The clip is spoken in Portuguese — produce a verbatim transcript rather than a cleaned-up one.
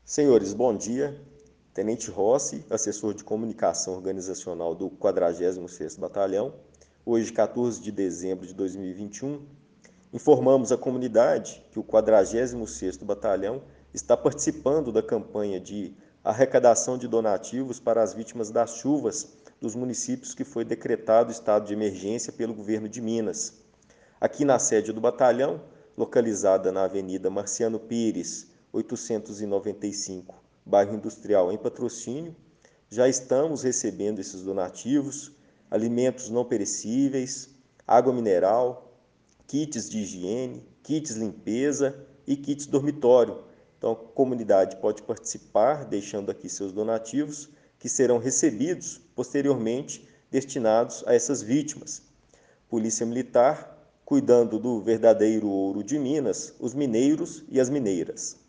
Senhores, bom dia. Tenente Rossi, assessor de comunicação organizacional do quadragésimo sexto Batalhão. Hoje, quatorze de dezembro de dois mil e vinte e um, informamos à comunidade que o quadragésimo sexto Batalhão está participando da campanha de arrecadação de donativos para as vítimas das chuvas dos municípios que foi decretado estado de emergência pelo governo de Minas. Aqui na sede do batalhão, localizada na Avenida Marciano Pires, oitocentos e noventa e cinco, bairro Industrial, em Patrocínio, já estamos recebendo esses donativos, alimentos não perecíveis, água mineral, kits de higiene, kits limpeza e kits dormitório. Então, a comunidade pode participar, deixando aqui seus donativos, que serão recebidos posteriormente destinados a essas vítimas. Polícia Militar, cuidando do verdadeiro ouro de Minas, os mineiros e as mineiras.